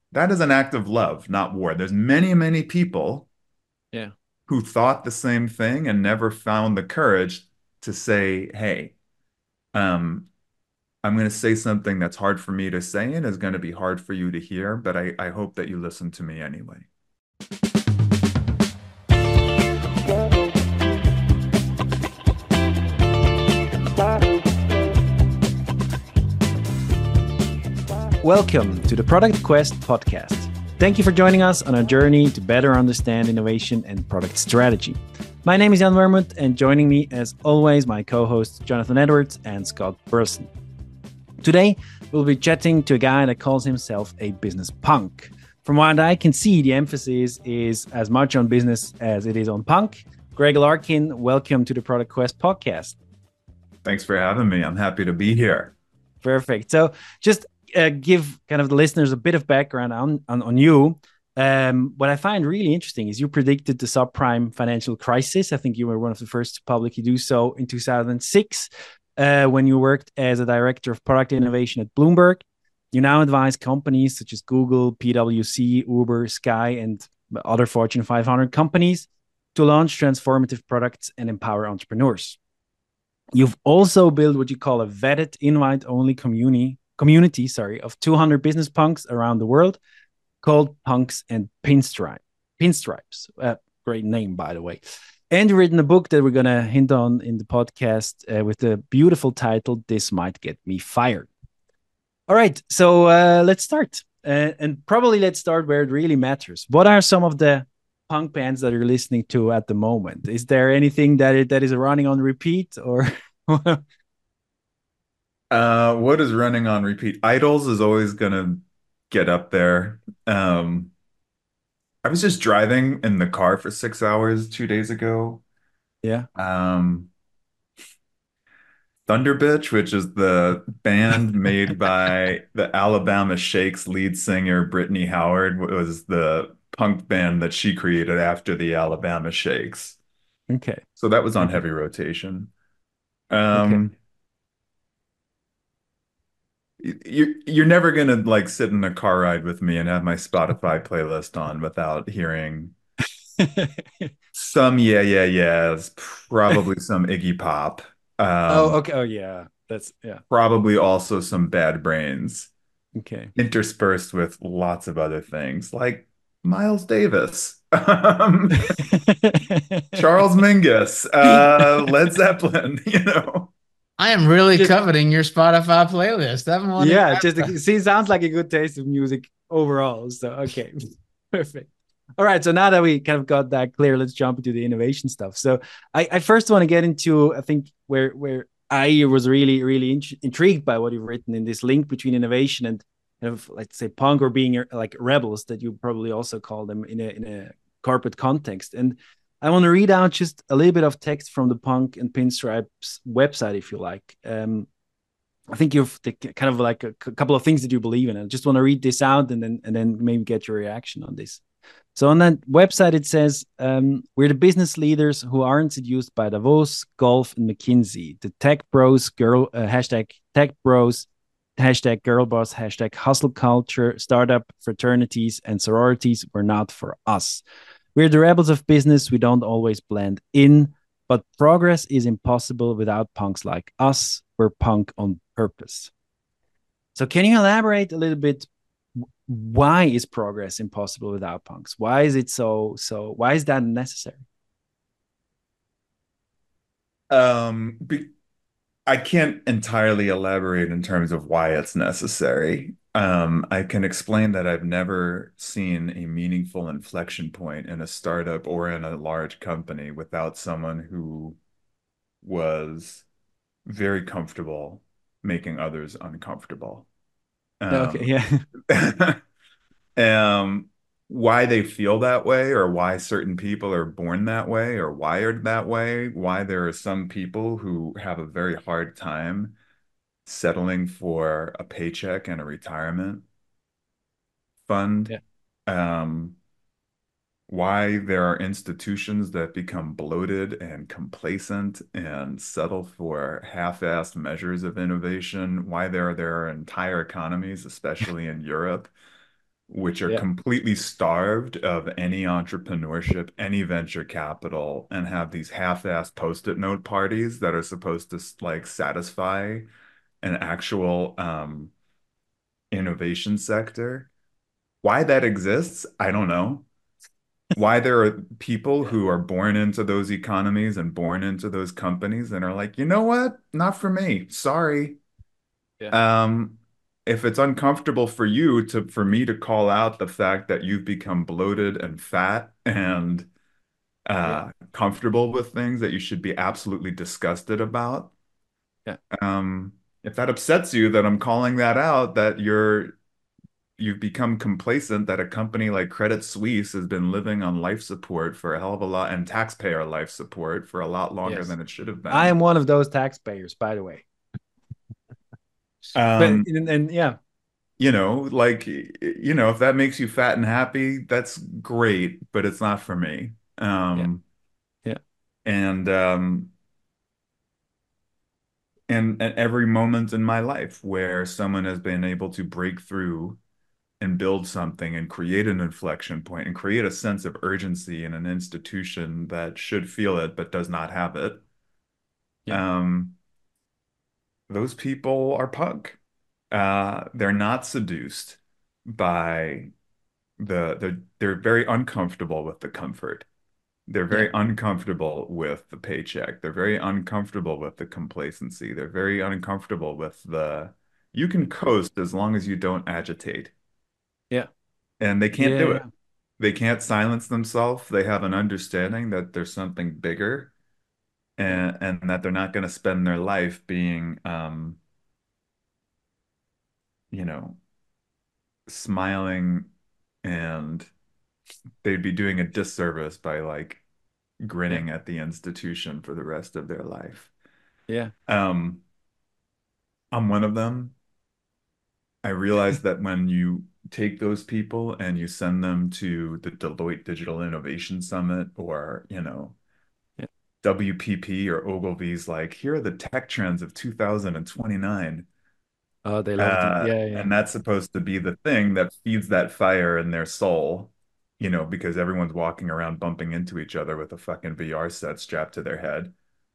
That is an act of love, not war. There's many, many people Yeah. who thought the same thing and never found the courage to say, hey, um, I'm going to say something that's hard for me to say and is going to be hard for you to hear, but I hope that you listen to me anyway. Welcome to the Product Quest podcast. Thank you for joining us on our journey to better understand innovation and product strategy. My name is Jan Vermut, and joining me, as always, my co-hosts Jonathan Edwards and Scott Burleson. Today, we'll be chatting to a guy that calls himself a business punk. From what I can see, the emphasis is as much on business as it is on punk. Greg Larkin, welcome to the Product Quest podcast. Thanks for having me. I'm happy to be here. Perfect. So just give kind of the listeners a bit of background on you. What I find really interesting is you predicted the subprime financial crisis. I think you were one of the first to publicly do so in 2006 when you worked as a director of product innovation at Bloomberg. You now advise companies such as Google, PwC, Uber, Sky, and other Fortune 500 companies to launch transformative products and empower entrepreneurs. You've also built what you call a vetted invite-only community of 200 business punks around the world called Punks and Pinstripes. Great name, by the way. And you've written a book that we're going to hint on in the podcast with the beautiful title, This Might Get Me Fired. All right, so let's start. And probably let's start where it really matters. What are some of the punk bands that you're listening to at the moment? Is there anything that is running on repeat or What is running on repeat? Idols is always gonna get up there. I was just driving in the car for 6 hours 2 days ago. yeah. Um, Thunder Bitch, which is the band made by the Alabama Shakes lead singer Brittany Howard, was the punk band that she created after the Alabama Shakes. Okay. So that was on Okay. heavy rotation. Okay. Um, you're never gonna like sit in a car ride with me and have my Spotify playlist on without hearing some yeah yeah yeahs, probably some Iggy Pop, Oh, um, okay. Oh, yeah. That's yeah. probably also some Bad Brains, Okay. interspersed with lots of other things like Miles Davis, Charles Mingus, Led Zeppelin, I am really Just coveting your Spotify playlist. I'm wanting yeah, that. see, sounds like a good taste of music overall. So okay. Perfect. All right. So now that we kind of got that clear, let's jump into the innovation stuff. So I first want to get into, I think, where I was really intrigued by what you've written in this link between innovation and kind of, let's say, punk or being like rebels that you probably also call them in a corporate context. And I want to read out just a little bit of text from the Punk and Pinstripes website, if you like. I think you've kind of like a couple of things that you believe in. I just want to read this out and then maybe get your reaction on this. So on that website, it says, we're the business leaders who aren't seduced by Davos, golf, and McKinsey. The tech bros, hashtag tech bros, hashtag girl boss, hashtag hustle culture, startup fraternities, and sororities were not for us. We're the rebels of business. We don't always blend in, but progress is impossible without punks like us. We're punk on purpose. So can you elaborate a little bit? Why is progress impossible without punks? Why is it why is that necessary? be I can't entirely elaborate in terms of why it's necessary. I can explain that I've never seen a meaningful inflection point in a startup or in a large company without someone who was very comfortable making others uncomfortable. Okay, Um, yeah. um, why they feel that way, or why certain people are born that way or wired that way, why there are some people who have a very hard time settling for a paycheck and a retirement fund, Yeah. um, why there are institutions that become bloated and complacent and settle for half-assed measures of innovation, why there are entire economies, especially in Europe, which are Yeah. completely starved of any entrepreneurship, any venture capital, and have these half-assed post-it note parties that are supposed to like satisfy an actual innovation sector. Why that exists, I don't know. Why there are people Yeah. who are born into those economies and born into those companies and are like, you know what? Not for me. Sorry. Yeah. Um, if it's uncomfortable for you to for me to call out the fact that you've become bloated and fat and Yeah. comfortable with things that you should be absolutely disgusted about. Yeah. If that upsets you, that I'm calling that out, that you've become complacent, that a company like Credit Suisse has been living on life support for a hell of a lot and taxpayer life support for a lot longer Yes. than it should have I been. am one of those taxpayers, by the way. But Um, and yeah. like, if that makes you fat and happy, that's great, but it's not for me. Yeah. Um, Yeah. and and every moment in my life where someone has been able to break through and build something and create an inflection point and create a sense of urgency in an institution that should feel it but does not have it. Yeah. Um, those people are punk. They're not seduced by they're very uncomfortable with the comfort. They're Yeah. very uncomfortable with the paycheck. They're very uncomfortable with the complacency. They're very uncomfortable with the you can coast as long as you don't agitate. Yeah. And they can't Yeah. do Yeah. it. They can't silence themselves. They have an understanding that there's something bigger Yeah. and that they're not going to spend their life being you know, smiling, and they'd be doing a disservice by like Yeah. grinning at the institution for the rest of their life. Yeah. Um, I'm one of them. I realized that when you take those people and you send them to the Deloitte Digital Innovation Summit or, Yeah. WPP or Ogilvy's like, here are the tech trends of 2029. Oh, they love them. Yeah. Yeah. And that's supposed to be the thing that feeds that fire in their soul, because everyone's walking around bumping into each other with a fucking VR set strapped to their head.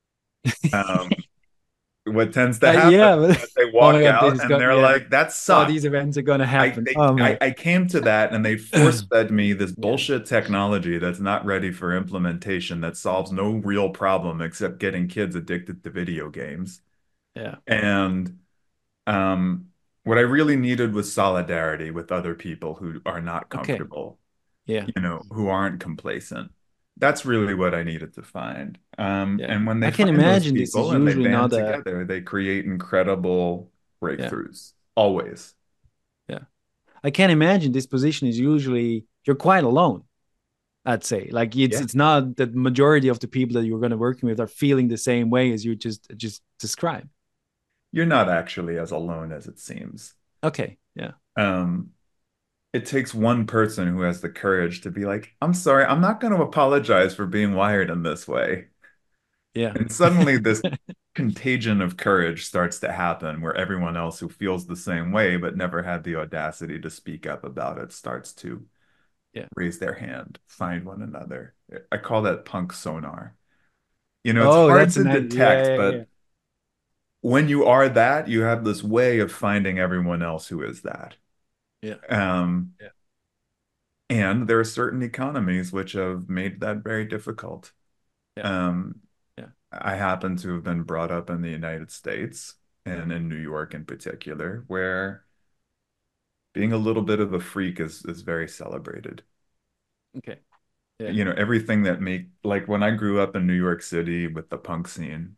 Um, what tends to happen Yeah. is that they Oh my walk God, this out is and good. they're Yeah. like, that Oh, these sucked. events are gonna I happen. they Oh I, man. I came to that and they force fed me this Yeah. bullshit technology that's not ready for implementation that solves no real problem except getting kids addicted to video games. Yeah. And um, what I really needed was solidarity with other people who are not Okay. comfortable, Yeah. who aren't complacent. That's really what I needed to find. Yeah. And when I they can find those imagine this is people and they usually band not a together, they create incredible yeah. breakthroughs. Always. Yeah. I can imagine this position is usually you're quite alone. I'd say like Yeah. it's not that majority of the people that you're going to working with are feeling the same way as you just described. You're not actually as alone as it seems. Okay. Yeah. Um, it takes one person who has the courage to be like, I'm sorry, I'm not going to apologize for being wired in this way. Yeah. And suddenly this contagion of courage starts to happen where everyone else who feels the same way but never had the audacity to speak up about it starts to Yeah. raise their hand, find one another. I call that punk sonar. It's Oh, hard that's a to nice. detect, Yeah. Yeah. Yeah. but when you are that, you have this way of finding everyone else who is that. Yeah. Um, Yeah. and there are certain economies which have made that very difficult. Yeah. Um, Yeah. I happen to have been brought up in the United States and in New York in particular, where being a little bit of a freak is very celebrated. Okay. Yeah. Everything that make like when I grew up in New York City with the punk scene,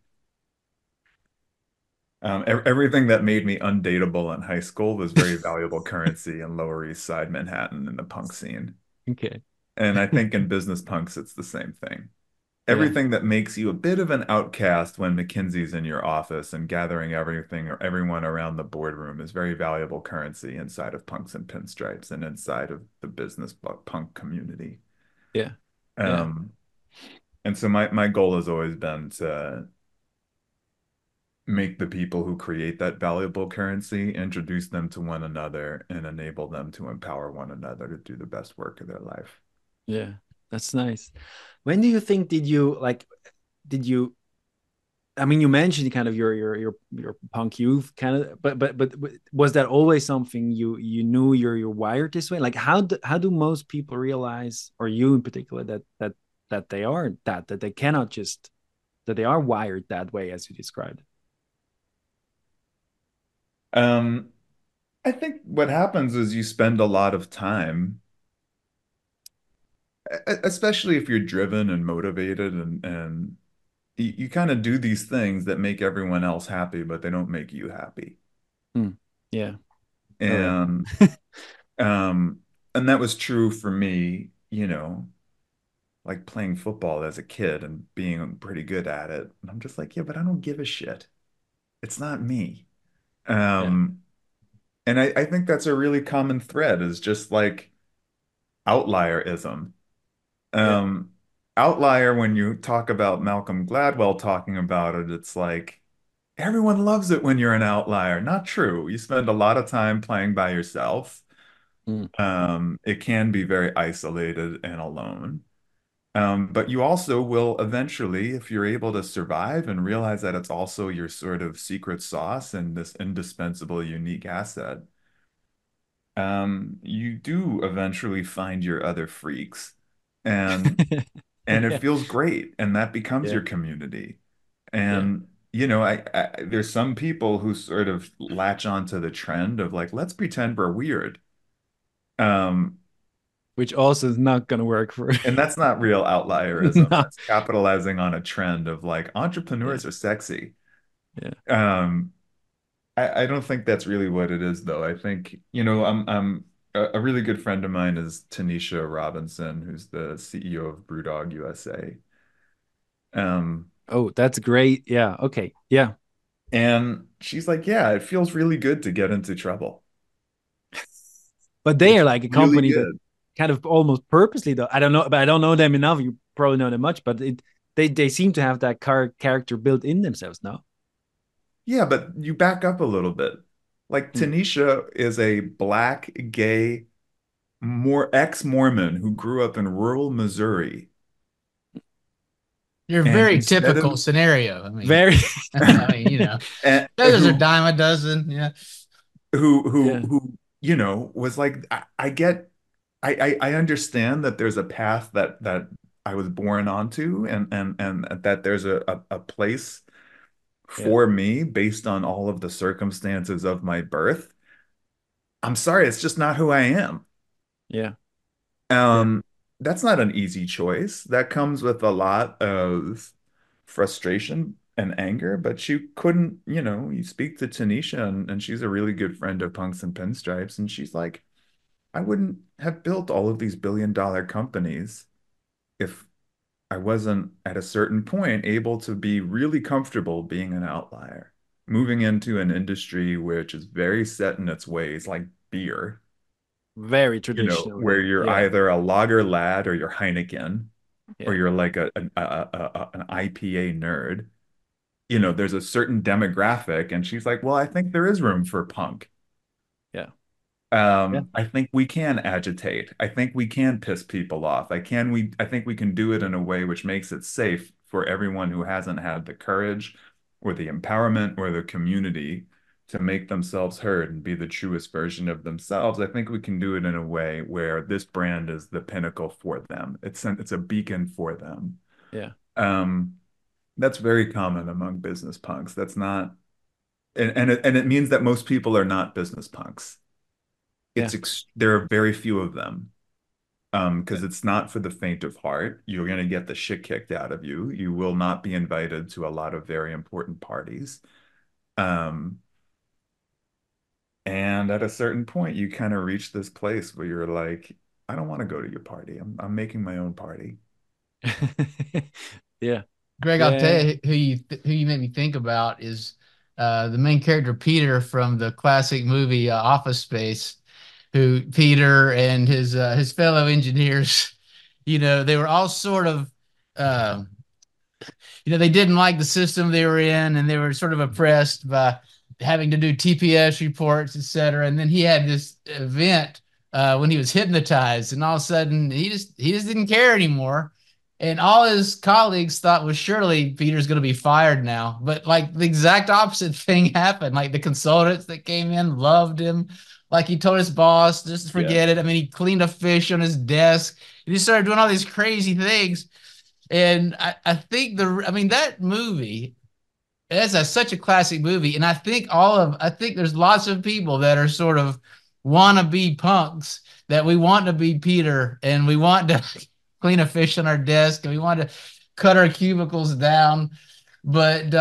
everything that made me undateable in high school was very valuable currency in Lower East Side Manhattan in the punk scene. Okay. And I think in business punks, it's the same thing. Yeah. Everything that makes you a bit of an outcast when McKinsey's in your office and gathering everything or everyone around the boardroom is very valuable currency inside of punks and pinstripes and inside of the business punk community. Yeah. Yeah. Um, and so my goal has always been to make the people who create that valuable currency introduce them to one another and enable them to empower one another to do the best work of their life. Yeah, that's nice. When do you think did you I mean, you mentioned kind of your punk youth kind of, but was that always something you knew you're wired this way? Like how do most people realize, or you in particular, that they are that they cannot just that they are wired that way as you described? Um, I think what happens is you spend a lot of time, especially if you're driven and motivated and you kind of do these things that make everyone else happy, but they don't make you happy. Hmm. Yeah. Oh yeah. And um and that was true for me, like playing football as a kid and being pretty good at it. And I'm just like, yeah, but I don't give a shit. It's not me. Yeah. Um and I think that's a really common thread is just like outlierism. Yeah. Um, Outlier, when you talk about Malcolm Gladwell talking about it, it's like everyone loves it when you're an outlier. Not true. You spend a lot of time playing by yourself. Hmm. It can be very isolated and alone. But you also will eventually, if you're able to survive and realize that it's also your sort of secret sauce and this indispensable, unique asset, you do eventually find your other freaks. And and it Yeah. feels great and that becomes Yeah. your community. Yeah. And I there's some people who sort of latch onto the trend of like, let's pretend we're weird. Um, Which also is not gonna work for and that's not real outlierism. no. That's capitalizing on a trend of like Yeah. entrepreneurs are sexy. Yeah. Um, I don't think that's really what it is, though. I think, I'm a really good friend of mine is Tanisha Robinson, who's the CEO of Brewdog USA. Um, Oh, that's great. Yeah. Okay. Yeah. and she's like, yeah, it feels really good to get into trouble. But they It's are like a really company that good. kind of almost purposely though. I don't know, but I don't know them enough. You probably know them much, but they seem to have that character built in themselves now. Yeah, but you back up a little bit. Like Hmm. Tanisha is a black, gay, more ex-Mormon who grew up in rural Missouri. You're a And very instead typical of scenario. I mean, Very I mean, you know, and those are dime a dozen. Yeah. yeah. was like I get I understand that there's a path that I was born onto and that there's a place Yeah. for me based on all of the circumstances of my birth. I'm sorry, it's just not who I am. Yeah. Yeah. Um, that's not an easy choice. That comes with a lot of frustration and anger, but you couldn't, you speak to Tanisha and she's a really good friend of Punks and Pinstripes, and she's like, I wouldn't have built all of these billion-dollar companies if I wasn't at a certain point able to be really comfortable being an outlier, moving into an industry which is very set in its ways, like beer, Very traditional. where you're Yeah. either a lager lad or you're Heineken, or Yeah. you're like an IPA nerd. There's a certain demographic, and she's like, well, I think there is room for punk. Yeah. Yeah. I think we can agitate. I think we can piss people off. I think we can do it in a way which makes it safe for everyone who hasn't had the courage or the empowerment or the community to make themselves heard and be the truest version of themselves. I think we can do it in a way where this brand is the pinnacle for them. It's a beacon for them. Yeah. Um, that's very common among business punks. That's not, and it means that most people are not business punks. Yeah. There are very few of them. Yeah. Because it's not for the faint of heart. You're going to get the shit kicked out of you. You will not be invited to a lot of very important parties. Um, and at a certain point, you kind of reach this place where you're like, I don't want to go to your party. I'm making my own party. Yeah. Greg, I'll Yeah. tell you who you made me think about is the main character Peter from the classic movie Office Space, who Peter and his fellow engineers, they were all sort of uh, they didn't like the system they were in, and they were sort of oppressed by having to do TPS reports, etc. And then he had this event when he was hypnotized, and all of a sudden he just didn't care anymore. And all his colleagues thought, well, surely Peter's going to be fired now. But like the exact opposite thing happened. Like the consultants that came in loved him. Like he told his boss, just Yeah. forget it. I mean, he cleaned a fish on his desk. He started doing all these crazy things. And I think that movie, such a classic movie. And I think there's lots of people that are sort of wannabe punks that we want to be Peter and we want to clean a fish on our desk and we want to cut our cubicles down. But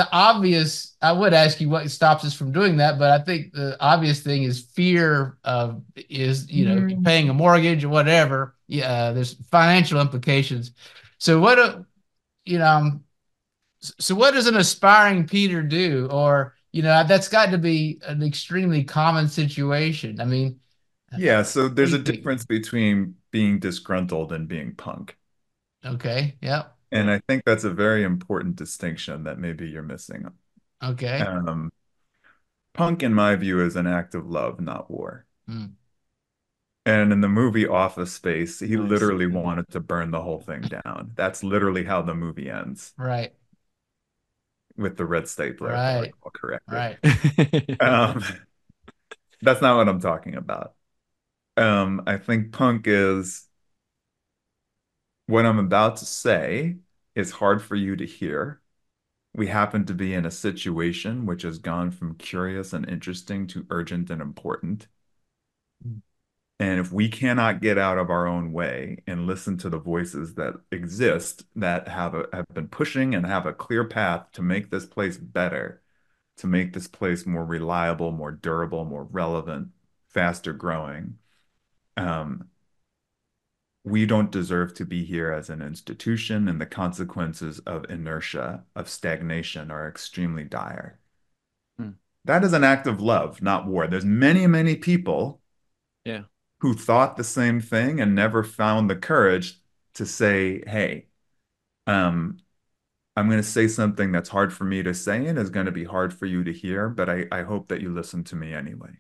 I would ask you what stops us from doing that. But I think the obvious thing is fear of, paying a mortgage or whatever. Yeah, there's financial implications. So you know, so what does an aspiring Peter do? Or, that's got to be an extremely common situation. I mean, Yeah, so what do there's a you think? difference between being disgruntled and being punk. Okay. Yeah. And I think that's a very important distinction that maybe you're missing. Okay. Um, Punk, in my view, is an act of love, not war. Mm, And in the movie Office Space, he Nice. literally wanted to burn the whole thing down. That's literally how the movie ends, right. with the red stapler, if I Right. recall correctly. Right. Um, that's not what I'm talking about. I think punk is what I'm about to say is hard for you to hear. We happen to be in a situation which has gone from curious and interesting to urgent and important. And if we cannot get out of our own way and listen to the voices that exist that have been pushing and have a clear path to make this place better, to make this place more reliable, more durable, more relevant, faster growing, um, we don't deserve to be here as an institution, and the consequences of inertia, of stagnation, are extremely dire. Hmm. That is an act of love, not war. There's many, many people Yeah. who thought the same thing and never found the courage to say, hey, um, I'm going to say something that's hard for me to say and is going to be hard for you to hear, but I hope that you listen to me anyway.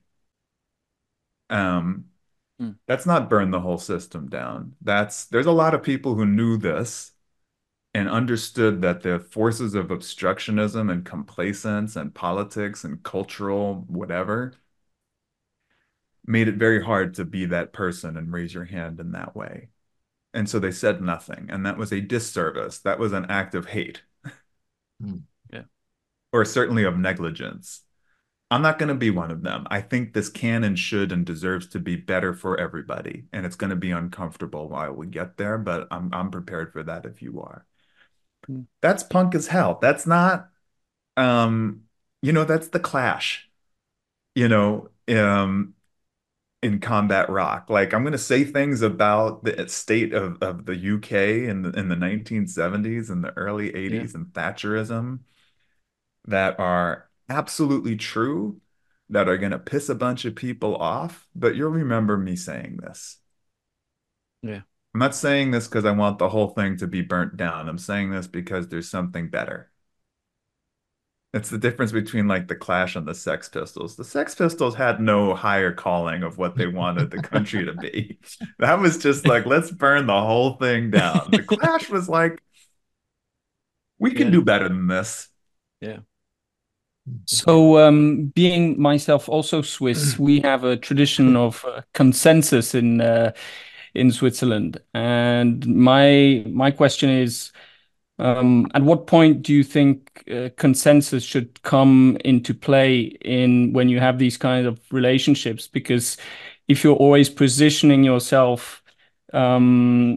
Um, Hmm. that's not burn the whole system down. There's a lot of people who knew this and understood that the forces of obstructionism and complacence and politics and cultural whatever made it very hard to be that person and raise your hand in that way. And so they said nothing. And that was a disservice. That was an act of hate, Mm. Yeah. or certainly of negligence. I'm not going to be one of them. I think this can and should and deserves to be better for everybody. And it's going to be uncomfortable while we get there, but I'm prepared for that if you are. Hmm. That's punk as hell. That's not that's the Clash, you know, in combat rock. Like I'm going to say things about the state of the UK in the 1970s and the early Yeah. 80s and Thatcherism that are absolutely true, that are going to piss a bunch of people off, but you'll remember me saying this. Yeah. I'm not saying this because I want the whole thing to be burnt down. I'm saying this because there's something better. It's the difference between like the Clash and the Sex Pistols. The Sex Pistols had no higher calling of what they wanted the country to be. That was just like, let's burn the whole thing down. The Clash was like, we can Yeah. do better than this. Yeah. So, being myself also Swiss, we have a tradition of consensus in Switzerland. And my question is, at what point do you think consensus should come into play in when you have these kind of relationships? Because if you're always positioning yourself um,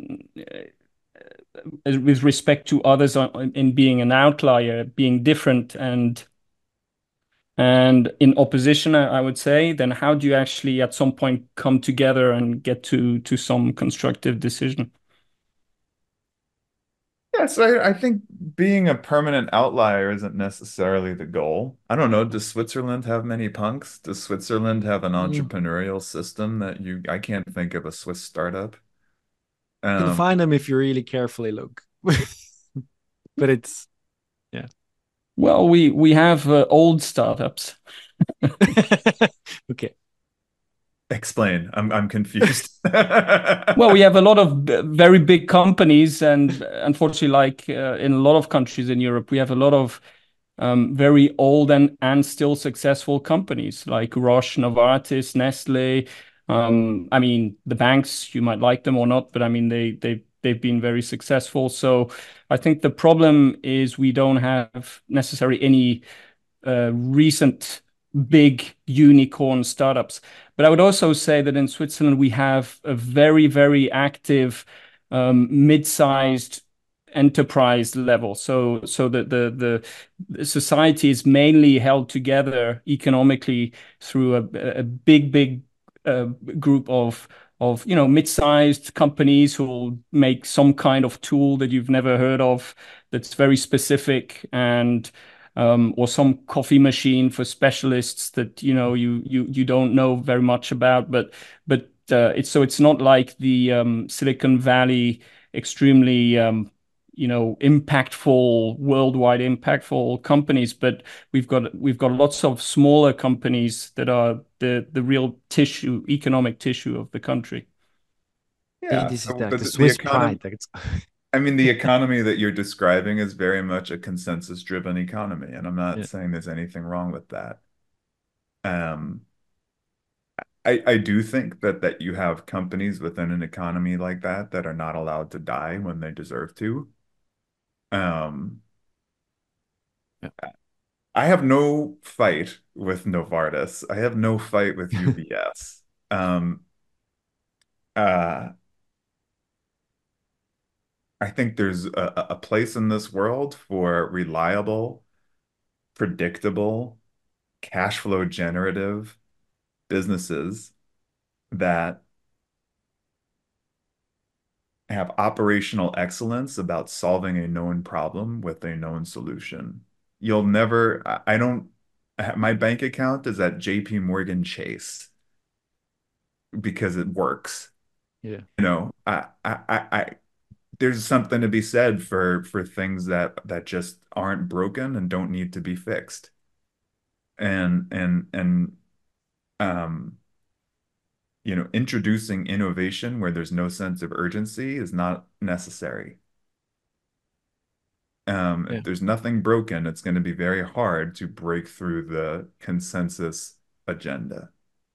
with respect to others in being an outlier, being different, and in opposition, I would say, then how do you actually at some point come together and get to some constructive decision? Yeah, so I think being a permanent outlier isn't necessarily the goal. I don't know, does Switzerland have many punks? Does Switzerland have an Mm. entrepreneurial system I can't think of a Swiss startup. You can Um, find them if you really carefully look. But it's Yeah. Well, we have old startups. Okay. Explain. I'm confused. Well, we have a lot of very big companies, and unfortunately, like in a lot of countries in Europe, we have a lot of very old and still successful companies like Roche, Novartis, Nestle. I mean, the banks, you might like them or not, but I mean, they've been very successful. So I think the problem is we don't have necessarily any recent big unicorn startups. But I would also say that in Switzerland, we have a very, very active mid-sized enterprise level. So the society is mainly held together economically through a big group of mid-sized companies who will make some kind of tool that you've never heard of that's very specific, and or some coffee machine for specialists that you don't know very much about, but it's not like the Silicon Valley extremely impactful, worldwide impactful companies, but we've got lots of smaller companies that are the real tissue, economic tissue of the country. Yeah. This is So like the the Swiss economy, pride. Like it's I mean, the economy that you're describing is very much a consensus-driven economy, and I'm not yeah. saying there's anything wrong with that. Um, I do think that you have companies within an economy like that are not allowed to die when they deserve to. Um, Yeah. I have no fight with Novartis. I have no fight with UBS. Um, uh, I think there's a place in this world for reliable, predictable, cash flow generative businesses that have operational excellence about solving a known problem with a known solution. You'll never, I don't, my bank account is at JP Morgan Chase because it works. Yeah. You know, there's something to be said for things that just aren't broken and don't need to be fixed. And um introducing innovation where there's no sense of urgency is not necessary. Yeah. If there's nothing broken, it's going to be very hard to break through the consensus agenda.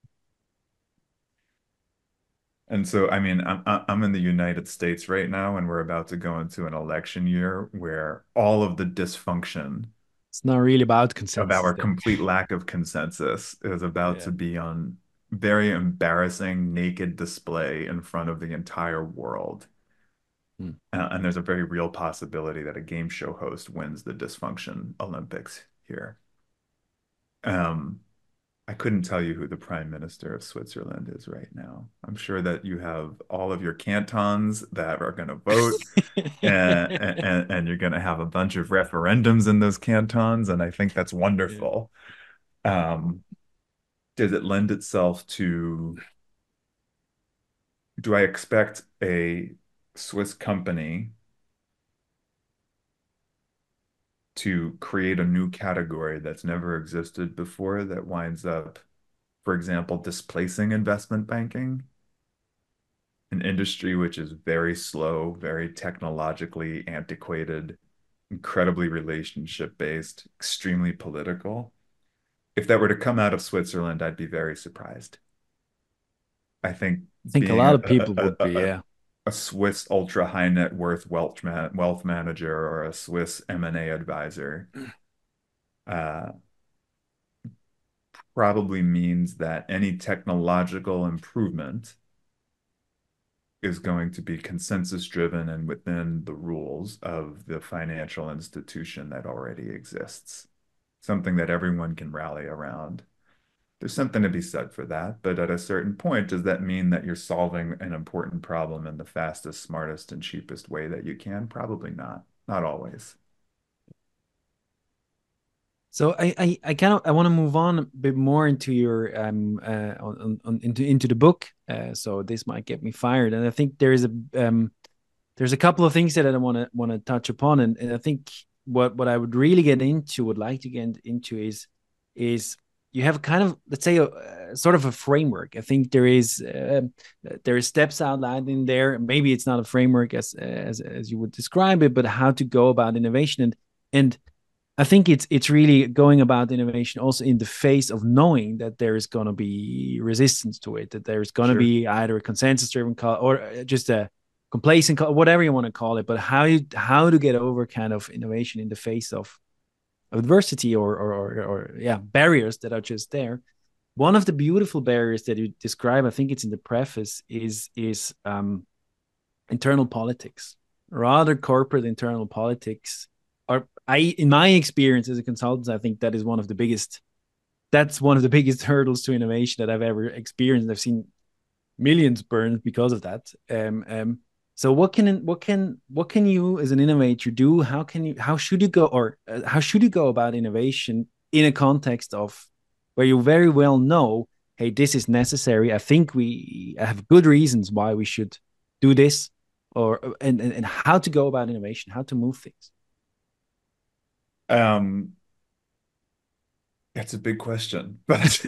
And so, I mean, I'm in the United States right now, and we're about to go into an election year where all of the dysfunction It's not really about of consensus our there. complete lack of consensus is about Yeah. to be on very embarrassing naked display in front of the entire world. Hmm. And there's a very real possibility that a game show host wins the dysfunction Olympics here. Um, I couldn't tell you who the Prime Minister of Switzerland is right now. I'm sure that you have all of your cantons that are going to vote, and you're going to have a bunch of referendums in those cantons, and I think that's Yeah. wonderful. Um, does it lend itself to, do I expect a Swiss company to create a new category that's never existed before that winds up, for example, displacing investment banking, an industry which is very slow, very technologically antiquated, incredibly relationship based, extremely political? If that were to come out of Switzerland, I'd be very surprised. I think I think a being lot of people would be, yeah. a Swiss ultra high net worth wealth manager or a Swiss M&A advisor uh, probably means that any technological improvement is going to be consensus driven and within the rules of the financial institution that already exists, something that everyone can rally around. There's something to be said for that, but at a certain point, does that mean that you're solving an important problem in the fastest, smartest, and cheapest way that you can? Probably not. Not always. So I kind of I want to move on a bit more into your into the book. So this might get me fired, and I think there's a couple of things that I want to touch upon, and I think what I would really get into, would like to get into is you have kind of, let's say, a sort of a framework. I think there is steps outlined in there. Maybe it's not a framework as you would describe it, but how to go about innovation. And I think it's really going about innovation also in the face of knowing that there is going to be resistance to it, that there's going to Sure. be either a consensus-driven call or just a complacent call, whatever you want to call it. But how to get over kind of innovation in the face of adversity or yeah, barriers that are just there. One of the beautiful barriers that you describe, I think it's in the preface, is internal politics, rather corporate internal politics. Or in my experience as a consultant, I think that is one of the biggest. That's one of the biggest hurdles to innovation that I've ever experienced. I've seen millions burned because of that. So what can you as an innovator do? How should you go, or how should you go about innovation in a context of where you very well know, hey, this is necessary. I think we have good reasons why we should do this, or and how to go about innovation, how to move things. Um, that's a big question, but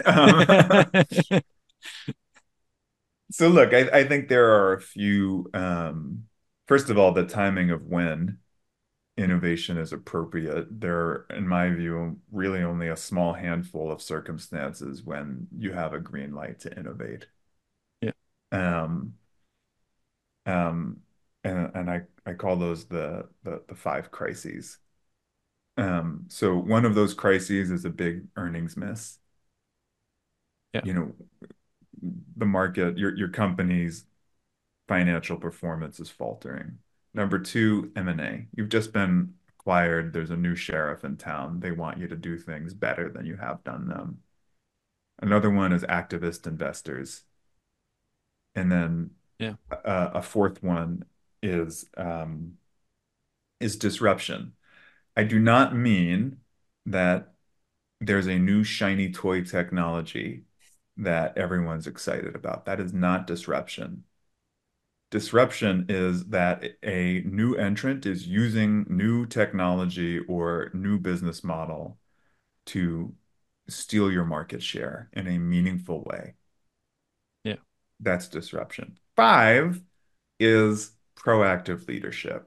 so look, I think there are a few. First of all, the timing of when innovation is appropriate. There are, in my view, really only a small handful of circumstances when you have a green light to innovate. Yeah. Um, um, and I call those the five crises. So one of those crises is a big earnings miss. Yeah. You know, the market, your company's financial performance is faltering. Number two, M&A. You've just been acquired. There's a new sheriff in town. They want you to do things better than you have done them. Another one is activist investors. And then Yeah. a fourth one is disruption. I do not mean that there's a new shiny toy technology that everyone's excited about. That is not disruption. Disruption is that a new entrant is using new technology or new business model to steal your market share in a meaningful way. Yeah. That's disruption. Five is proactive leadership.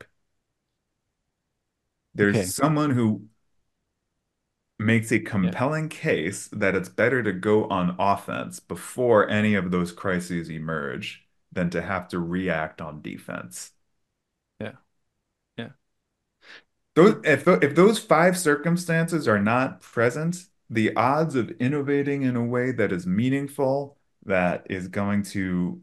There's Okay. someone who makes a Yeah. compelling case that it's better to go on offense before any of those crises emerge than to have to react on defense. Yeah. Yeah. If those five circumstances are not present, the odds of innovating in a way that is meaningful, that is going to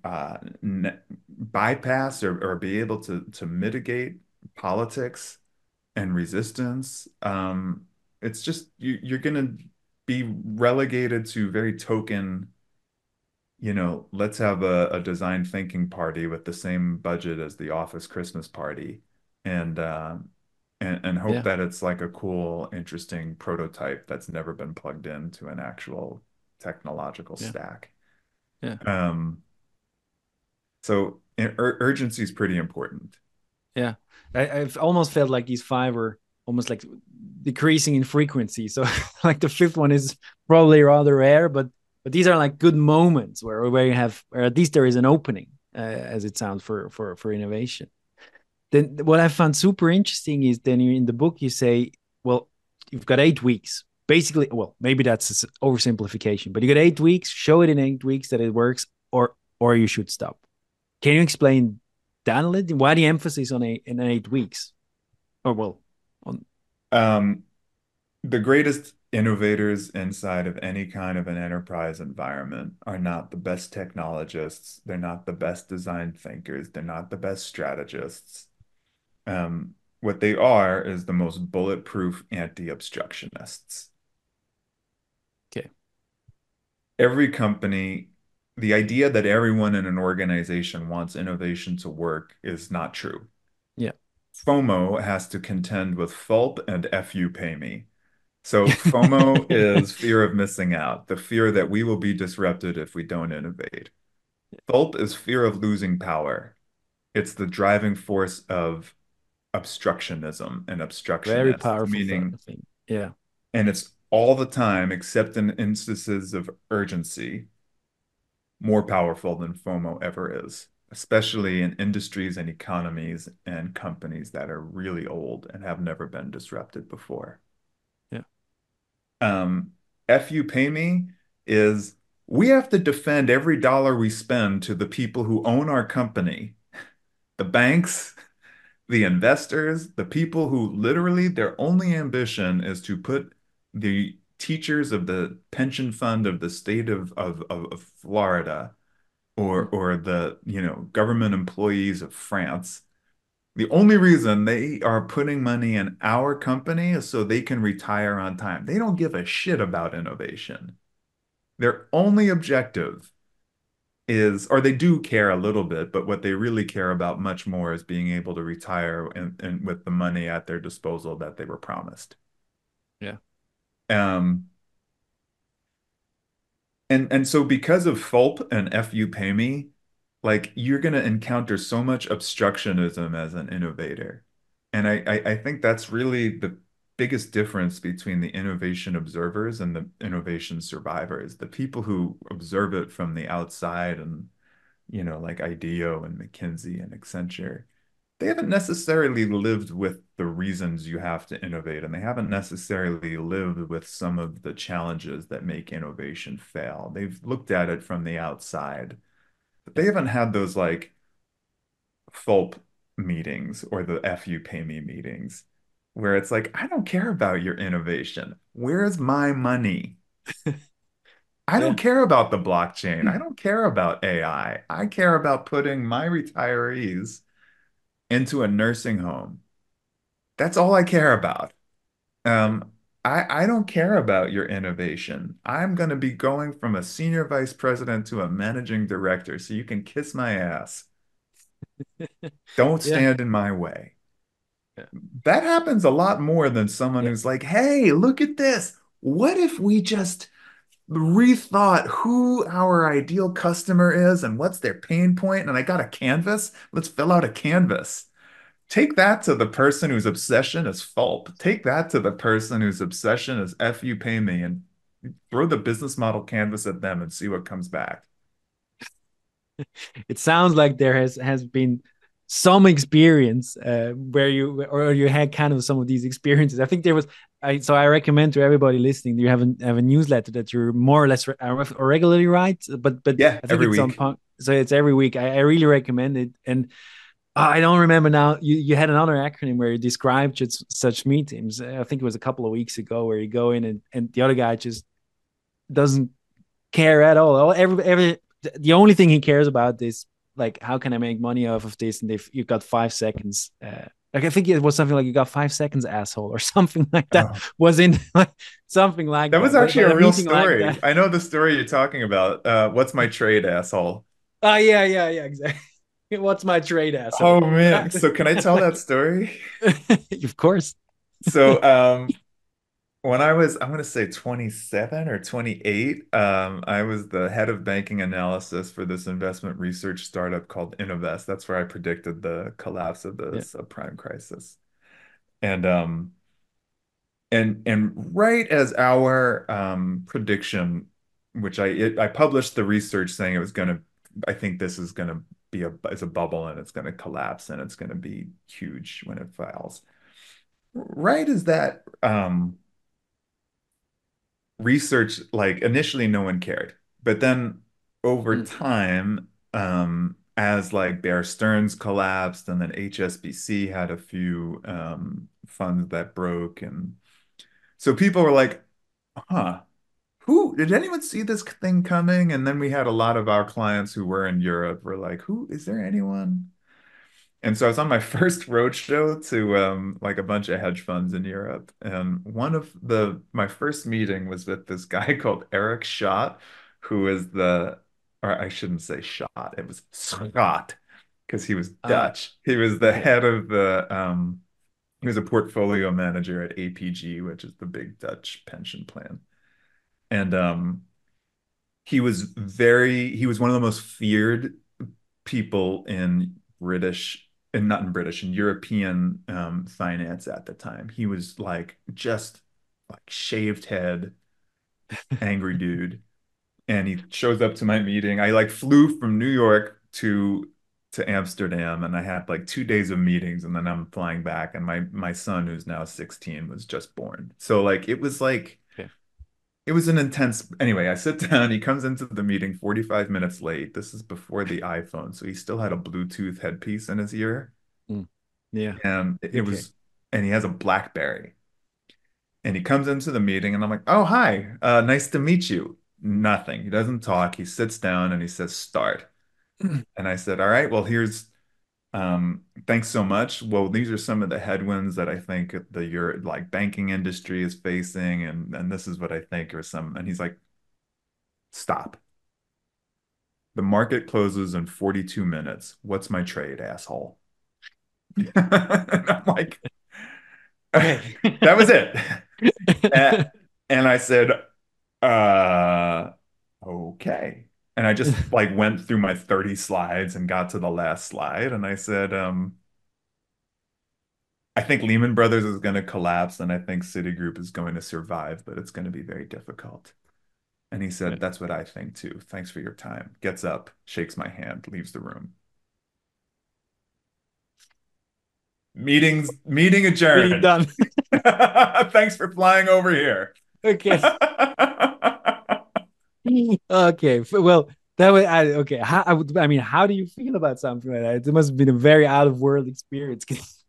bypass or be able to mitigate politics and resistance, it's just you're going to be relegated to very token, let's have a design thinking party with the same budget as the office Christmas party, and and hope Yeah. that it's like a cool, interesting prototype that's never been plugged into an actual technological Yeah. stack. Yeah. Um, so urgency is pretty important. Yeah. I've almost felt like these five are almost like decreasing in frequency. So like the fifth one is probably rather rare, but these are like good moments where you have, or at least there is an opening, as it sounds, for innovation. Then what I found super interesting is then in the book you say, well, you've got 8 weeks. Basically, well, maybe that's an oversimplification, but you got 8 weeks, show it in 8 weeks that it works, or you should stop. Can you explain that a little? Why the emphasis on in 8 weeks? Or well, on Um, the greatest innovators inside of any kind of an enterprise environment are not the best technologists. They're not the best design thinkers. They're not the best strategists. What they are is the most bulletproof anti-obstructionists. okay. Every company, the idea that everyone in an organization wants innovation to work is not true. Yeah. FOMO has to contend with FULP and FU pay me. So FOMO is fear of missing out, the fear that we will be disrupted if we don't innovate. FULP is fear of losing power. It's the driving force of obstructionism and Very obstructionists, powerful thought, I meaning, think. Yeah. and it's all the time, except in instances of urgency, more powerful than FOMO ever is, especially in industries and economies and companies that are really old and have never been disrupted before. Yeah. Um, F you pay me is we have to defend every dollar we spend to the people who own our company, the banks, the investors, the people who literally their only ambition is to put the teachers of the pension fund of the state of Florida or the government employees of France. The only reason they are putting money in our company is so they can retire on time. They don't give a shit about innovation. Their only objective is, or they do care a little bit, but what they really care about much more is being able to retire and with the money at their disposal that they were promised. Yeah. Um, and so because of FULP and FU Pay Me, like you're gonna encounter so much obstructionism as an innovator. And I think that's really the biggest difference between the innovation observers and the innovation survivors. The people who observe it from the outside and like IDEO and McKinsey and Accenture, they haven't necessarily lived with the reasons you have to innovate, and they haven't necessarily lived with some of the challenges that make innovation fail. They've looked at it from the outside, but they haven't had those like FULP meetings or the FU pay me meetings where it's like, I don't care about your innovation. Where's my money? I don't Yeah. care about the blockchain. I don't care about AI. I care about putting my retirees into a nursing home. That's all I care about. Yeah. I don't care about your innovation. I'm going to be going from a senior vice president to a managing director, so you can kiss my ass. Don't Yeah. stand in my way. Yeah. That happens a lot more than someone Yeah. who's like, hey, look at this. What if we just rethought who our ideal customer is and what's their pain point? And I got a canvas. Let's fill out a canvas. Take that to the person whose obsession is FULP. Take that to the person whose obsession is F you pay me and throw the business model canvas at them and see what comes back. It sounds like there has been some experience where you had kind of some of these experiences. I think there was so I recommend to everybody listening, you have a newsletter that you're more or less regularly write, but Yeah, I think every it's on week. punk, so it's every week. I really recommend it. And I don't remember now. You had another acronym where you described such meetings. I think it was a couple of weeks ago where you go in and the other guy just doesn't care at all. Every the only thing he cares about is like how can I make money off of this? And if you've got 5 seconds, like I think it was something like you got 5 seconds, asshole, or something like that. Oh, Was in like something like that was that. actually But a a real meeting like story. that. I know the story you're talking about. What's my trade, asshole? Oh yeah, exactly. What's my trade, asshole? Oh man. So can I tell that story? Of course. So when I was, I'm going to say 27 or 28, I was the head of banking analysis for this investment research startup called Innovest. That's where I predicted the collapse of the Yeah. subprime crisis. And right as our prediction, which I published the research saying it was going to, I think this is going to be it's a bubble and it's going to collapse and it's going to be huge when it files. Right as that research, like initially no one cared, but then over Mm. time, as like Bear Stearns collapsed and then HSBC had a few funds that broke, and so people were like, huh, who did anyone see this thing coming? And then we had a lot of our clients who were in Europe were like, who is there anyone? And so I was on my first roadshow to like a bunch of hedge funds in Europe. And one of my first meeting was with this guy called Eric Schott, who is or I shouldn't say Schott, it was Scott, because he was Dutch. He was the Okay. head of he was a portfolio manager at APG, which is the big Dutch pension plan. And he was one of the most feared people in British and not in British, in European finance at the time. He was like just like shaved head, angry dude. And he shows up to my meeting. I like flew from New York to Amsterdam, and I had like 2 days of meetings, and then I'm flying back, and my son, who's now 16, was just born. So like Okay. it was an intense. Anyway, I sit down. He comes into the meeting 45 minutes late. This is before the iPhone, so he still had a Bluetooth headpiece in his ear, Mm. Yeah. and it Okay. was, and he has a BlackBerry. And he comes into the meeting, and I'm like, "Oh, hi, nice to meet you." Nothing. He doesn't talk. He sits down and he says, "Start." And I said, "All right, well, thanks so much. Well, these are some of the headwinds that I think your like banking industry is facing, and this is what I think are some." And he's like, "Stop. The market closes in 42 minutes. What's my trade, asshole?" And I'm like, Okay. that was it. And, and I said, uh, okay. And I just like went through my 30 slides and got to the last slide. And I said, I think Lehman Brothers is going to collapse and I think Citigroup is going to survive, but it's going to be very difficult. And he Yeah. said, that's what I think too. Thanks for your time. Gets up, shakes my hand, leaves the room. Meeting Meeting adjourned. done. Thanks for flying over here. Okay. Okay. Well, that way. Okay. I mean, how do you feel about something like that? It must have been a very out of world experience.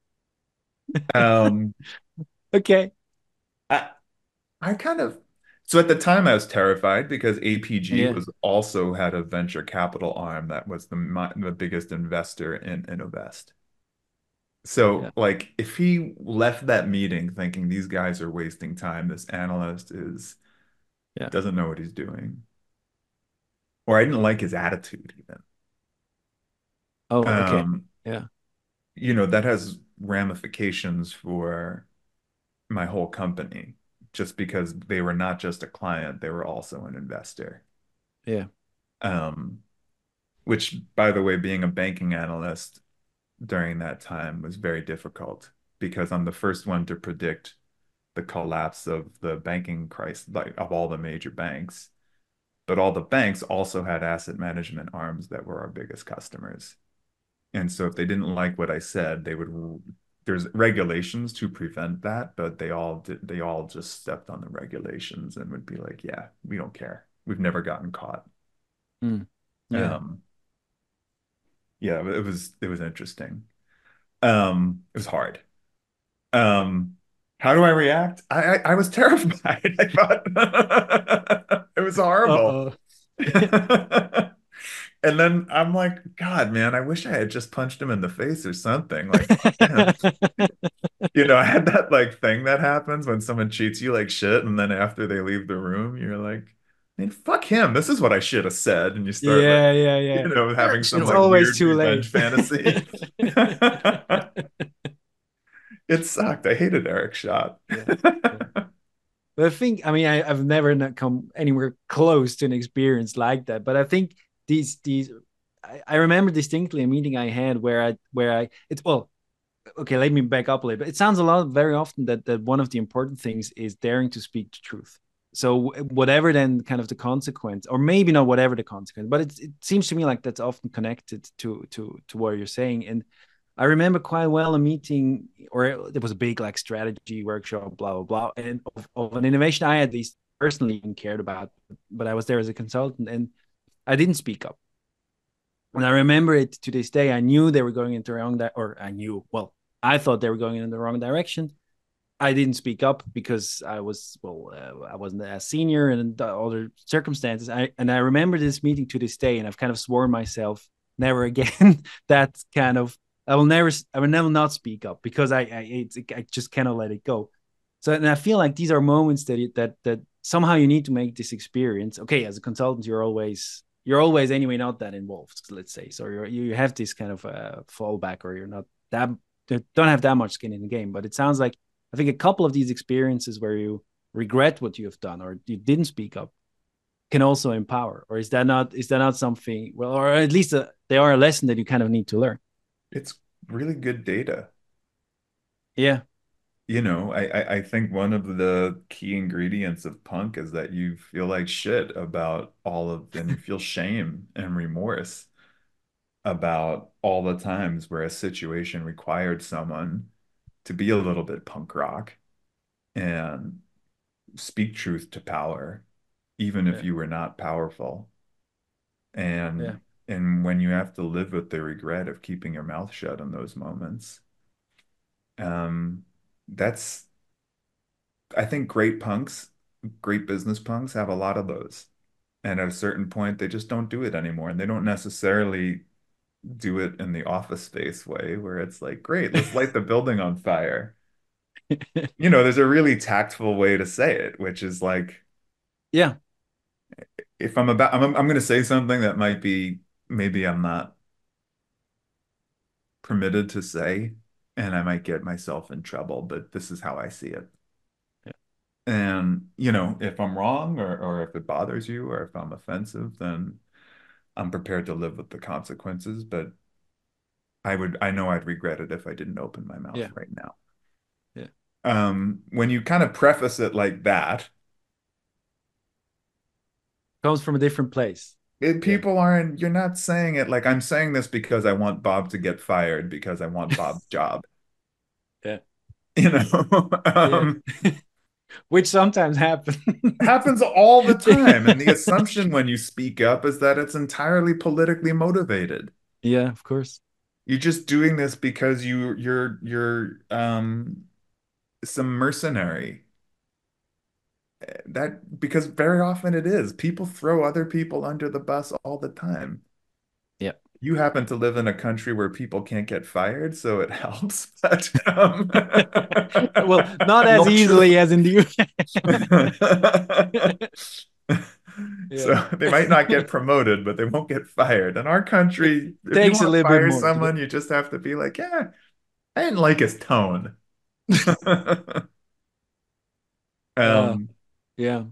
Um, Okay. I, I kind of so at the time I was terrified because APG Yeah. was also had a venture capital arm that was the biggest investor in Innovest. Yeah. So like if he left that meeting thinking these guys are wasting time, this analyst is Yeah. doesn't know what he's doing. Or I didn't like his attitude even. Oh, okay. Um, Yeah. that has ramifications for my whole company just because they were not just a client, they were also an investor. Yeah. Um, which, by the way, being a banking analyst during that time was very difficult because I'm the first one to predict the collapse of the banking crisis, like of all the major banks. But all the banks also had asset management arms that were our biggest customers. And so if they didn't like what I said, there's regulations to prevent that, but they all just stepped on the regulations and would be like, yeah, we don't care. We've never gotten caught. Mm. Yeah. Um, yeah, it was interesting. It was hard. How do I react? I was terrified. I thought it was horrible. Uh-oh. And then I'm like, God, man, I wish I had just punched him in the face or something. Like, man, I had that like thing that happens when someone cheats you like shit, and then after they leave the room, you're like, man, fuck him. This is what I should have said. And you start like, Yeah, yeah, yeah. having some It's like always weird too late. revenge fantasy. It sucked. I hated Eric Schott. Yeah. Yeah. But I think, I mean, I've never not come anywhere close to an experience like that. But I think I remember distinctly a meeting I had it's well, okay, let me back up a little bit. It sounds very often that one of the important things is daring to speak the truth. So whatever then kind of the consequence, or maybe not whatever the consequence, but it seems to me like that's often connected to what you're saying. And I remember quite well a meeting, or there was a big like strategy workshop, blah blah blah, and of an innovation I at least personally cared about, but I was there as a consultant and I didn't speak up. And I remember it to this day. I knew they were going into the wrong or I knew, well, I thought they were going in the wrong direction. I didn't speak up because I wasn't a senior and other circumstances. I remember this meeting to this day, and I've kind of sworn myself never again that kind of I will never not speak up because I just cannot let it go. So and I feel like these are moments that somehow you need to make this experience. Okay, as a consultant, you're always anyway not that involved, let's say. So you have this kind of fallback, or you're not that don't have that much skin in the game. But it sounds like I think a couple of these experiences where you regret what you have done or you didn't speak up can also empower. Or is that not something? Well, or at least they are a lesson that you kind of need to learn. It's really good data. Yeah. I think one of the key ingredients of punk is that you feel like shit about and you feel shame and remorse about all the times where a situation required someone to be a little bit punk rock and speak truth to power, even if Yeah. you were not powerful. Yeah. And when you have to live with the regret of keeping your mouth shut in those moments, um, that's I think great business punks have a lot of those. And at a certain point, they just don't do it anymore. And they don't necessarily do it in the office space way where it's like, great, let's light the building on fire. There's a really tactful way to say it, which is like, Yeah. if I'm going to say something that might be, maybe I'm not permitted to say, and I might get myself in trouble, but this is how I see it. Yeah. And, if I'm wrong or if it bothers you or if I'm offensive, then I'm prepared to live with the consequences, but I know I'd regret it if I didn't open my mouth Yeah. right now. Yeah. When you kind of preface it like that, Comes from a different place. Yeah. people aren't, you're not saying it like I'm saying this because I want Bob to get fired because I want Bob's job. Yeah. You know, Yeah. Which sometimes happen. happens all the time. And the Yeah. assumption when you speak up is that it's entirely politically motivated. Yeah, of course. You're just doing this because you're some mercenary. That because very often it is. People throw other people under the bus all the time. Yeah. You happen to live in a country where people can't get fired, so it helps. But Well, not as not true. easily as in the UK. So Yeah. they might not get promoted, but they won't get fired. In our It country, if you takes a want to little bit fire more to someone, get. you just have to be like, yeah, I didn't like his tone. Uh, Um, yeah.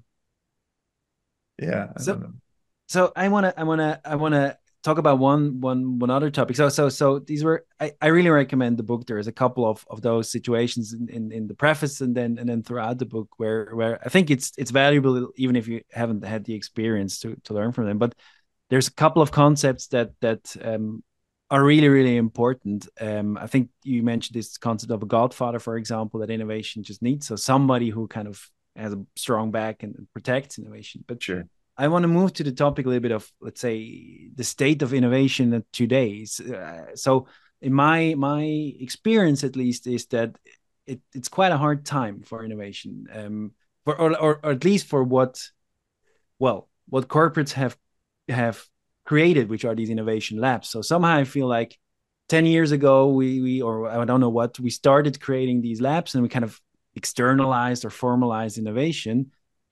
yeah, I So don't know. so I wanna talk about one other topic. So these were I really recommend the book. There is a couple of those situations in the preface and then throughout the book where I think it's valuable even if you haven't had the experience to learn from them. But there's a couple of concepts that are really really important. I think you mentioned this concept of a godfather, for example, that innovation just needs. So somebody who kind of has a strong back and protects innovation. But Sure. I want to move to the topic a little bit of, let's say, the state of innovation today. So, in my experience, at least, is that it's quite a hard time for innovation, or at least for what corporates have created, which are these innovation labs. So somehow I feel like 10 years ago we or I don't know what we started creating these labs and we kind of externalized or formalized innovation.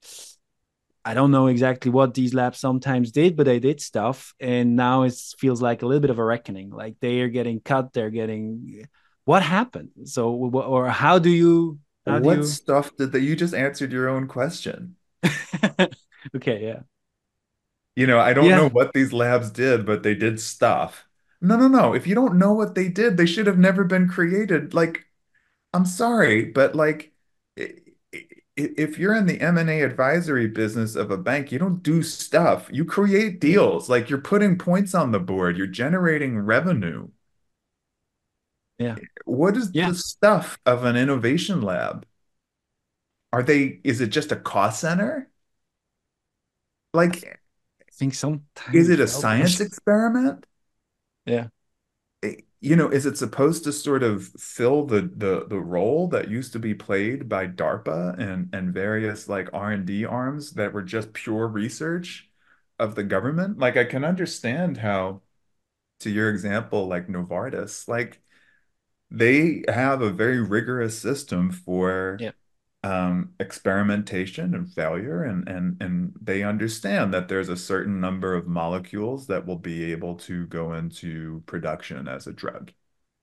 I don't know exactly what these labs sometimes did, but they did stuff, and now it feels like a little bit of a reckoning. Like they are getting cut, they're getting what happened. So, or how do What you? stuff did that you just answered your own question? Okay, yeah, I don't know yeah, what these labs did, but they did stuff. No, no, no. If you don't know what they did, they should have never been created. Like, I'm sorry, but like, if you're in the M&A advisory business of a bank, you don't do stuff. You create yeah, deals. Like, you're putting points on the board, you're generating revenue. yeah, What is yeah. the stuff of an innovation lab? Is it just a cost center? Like, I think is sometimes it it a felt like, science experiment? yeah, Is it supposed to sort of fill the role that used to be played by DARPA and various like R&D arms that were just pure research of the government? Like I can understand how, to your example, like Novartis, like they have a very rigorous system for yeah, experimentation and failure, and they understand that there's a certain number of molecules that will be able to go into production as a drug.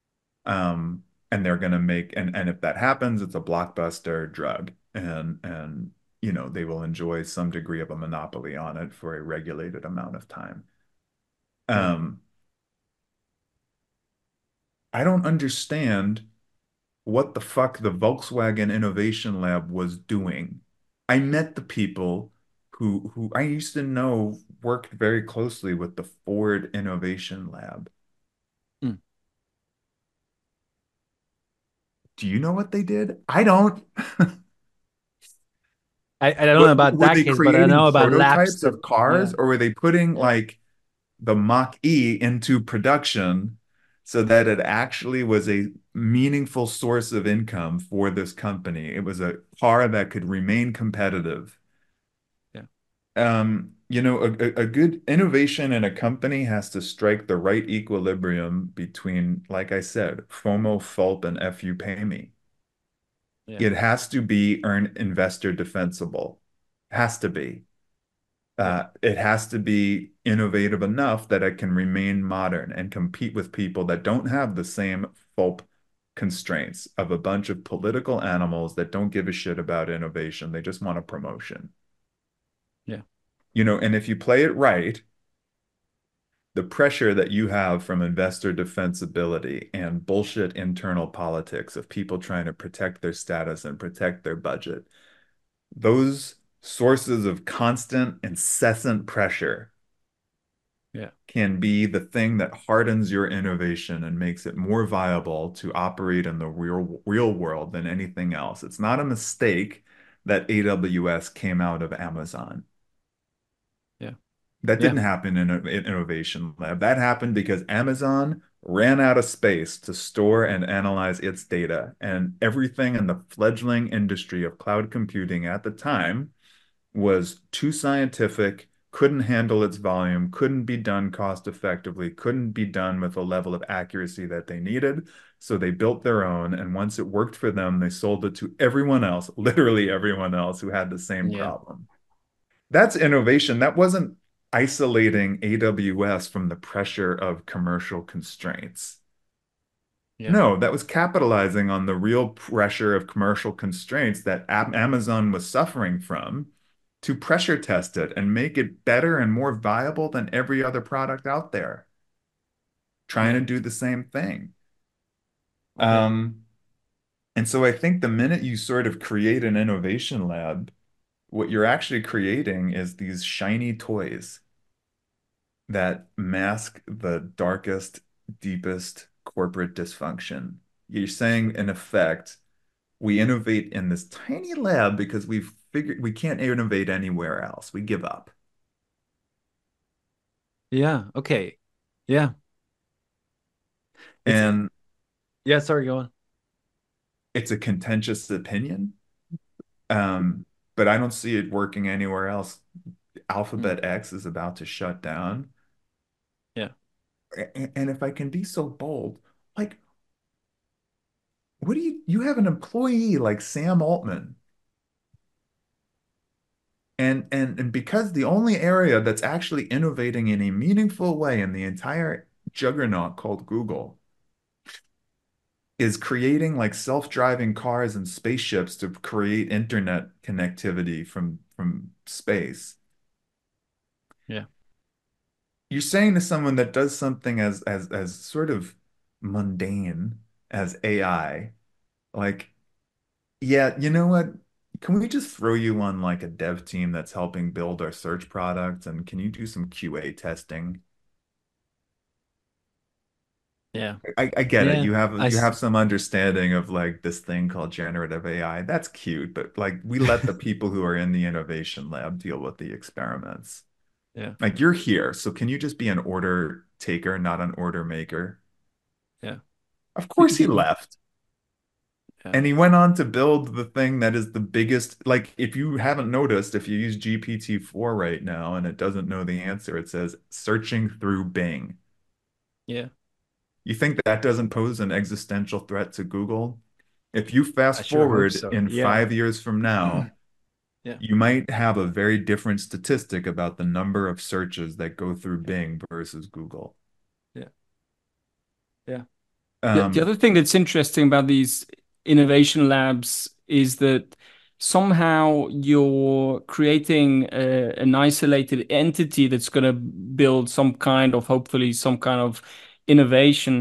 And they're going to make and if that happens, it's a blockbuster drug, and they will enjoy some degree of a monopoly on it for a regulated amount of time. yeah, Um, I don't understand what the fuck the Volkswagen Innovation Lab was doing. I met the people who I used to know worked very closely with the Ford Innovation Lab. Mm. Do you know what they did? I don't. I don't know about Were that they case, but I creating know about labs prototypes that, of cars, yeah, or were they putting yeah, like the Mach-E into production so that it actually was a meaningful source of income for this company? It was a car that could remain competitive. yeah, A good innovation in a company has to strike the right equilibrium between, like I said, FOMO, FULP, and FU pay me. yeah, It has to be earn investor defensible. Has to be. yeah, It has to be innovative enough that it can remain modern and compete with people that don't have the same FOLP constraints of a bunch of political animals that don't give a shit about innovation. They just want a promotion. yeah, And if you play it right, the pressure that you have from investor defensibility and bullshit internal politics of people trying to protect their status and protect their budget, those sources of constant, incessant pressure yeah, can be the thing that hardens your innovation and makes it more viable to operate in the real world than anything else. It's not a mistake that AWS came out of Amazon. yeah, That yeah, didn't happen in an innovation lab. That happened because Amazon ran out of space to store and analyze its data. And everything in the fledgling industry of cloud computing at the time was too scientific, couldn't handle its volume, couldn't be done cost effectively, couldn't be done with a level of accuracy that they needed. So they built their own. And once it worked for them, they sold it to everyone else, literally everyone else who had the same yeah, problem. That's innovation. That wasn't isolating AWS from the pressure of commercial constraints. yeah, No, that was capitalizing on the real pressure of commercial constraints that Amazon was suffering from to pressure test it and make it better and more viable than every other product out there, trying yeah, to do the same thing. yeah, Um, and so I think the minute you sort of create an innovation lab, what you're actually creating is these shiny toys that mask the darkest, deepest corporate dysfunction. You're saying, in effect, we innovate in this tiny lab because we've figured we can't innovate anywhere else. We give up. yeah. Okay. Yeah. It's And yeah, sorry, go on. it's a contentious opinion, um, but I don't see it working anywhere else. Mm, Alphabet X is about to shut down. yeah. And if I can be so bold, like, what do you have an employee like Sam Altman, and because the only area that's actually innovating in a meaningful way in the entire juggernaut called Google is creating like self-driving cars and spaceships to create internet connectivity from space. Yeah. You're saying to someone that does something as sort of mundane as AI, like, yeah, you know what? Can we just throw you on like a dev team that's helping build our search products and can you do some QA testing? Yeah. I get it. Yeah. You have some understanding of like this thing called generative AI. That's cute, but like we let the people who are in the innovation lab deal with the experiments. Yeah. Like you're here, so can you just be an order taker, not an order maker? Yeah. Of Do, course he do, left. yeah. And he went on to build the thing that is the biggest, like if you haven't noticed, if you use GPT-4 right now and it doesn't know the answer, it says searching through Bing. Yeah. You think that doesn't pose an existential threat to Google? If you I fast sure hope forward so. in Yeah. 5 years from now, Yeah. you might have a very different statistic about the number of searches that go through Bing versus Google. Yeah. Yeah. The Um, other thing that's interesting about these innovation labs is that somehow you're creating an isolated entity that's going to build some kind of, hopefully, some kind of innovation.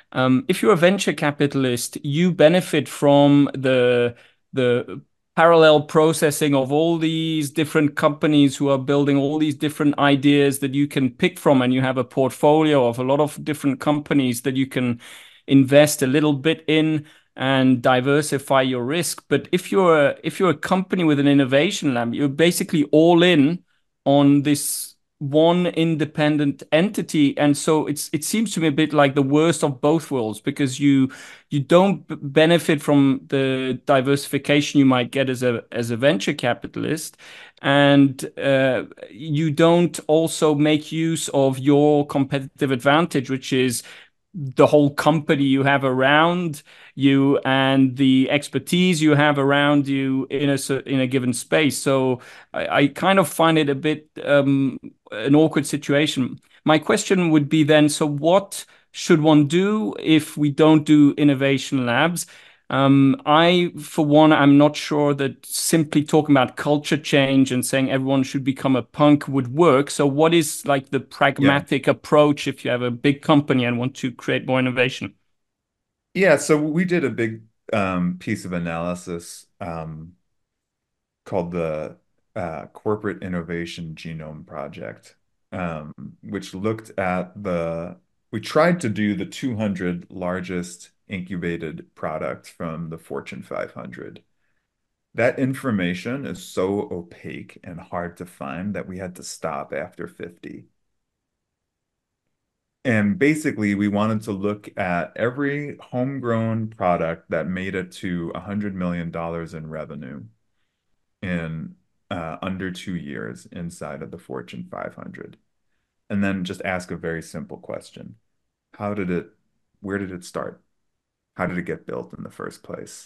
If you're a venture capitalist, you benefit from the parallel processing of all these different companies who are building all these different ideas that you can pick from, and you have a portfolio of a lot of different companies that you can invest a little bit in and diversify your risk. But if you're a company with an innovation lab, you're basically all in on this one independent entity, and so it seems to me a bit like the worst of both worlds, because you don't benefit from the diversification you might get as a venture capitalist, and you don't also make use of your competitive advantage, which is the whole company you have around you and the expertise you have around you in a given space. So I kind of find it a bit an awkward situation. My question would be then, so what should one do if we don't do innovation labs? For one, I'm not sure that simply talking about culture change and saying everyone should become a punk would work. So what is like the Yeah. pragmatic approach if you have a big company and want to create more innovation? Yeah, so we did a big piece of analysis called the Corporate Innovation Genome Project, which looked at we tried to do the 200 largest incubated products from the Fortune 500. That information is so opaque and hard to find that we had to stop after 50. And basically, we wanted to look at every homegrown product that made it to $100 million in revenue in under 2 years inside of the Fortune 500. And then just ask a very simple question. How did it, where did it start? How did it get built in the first place?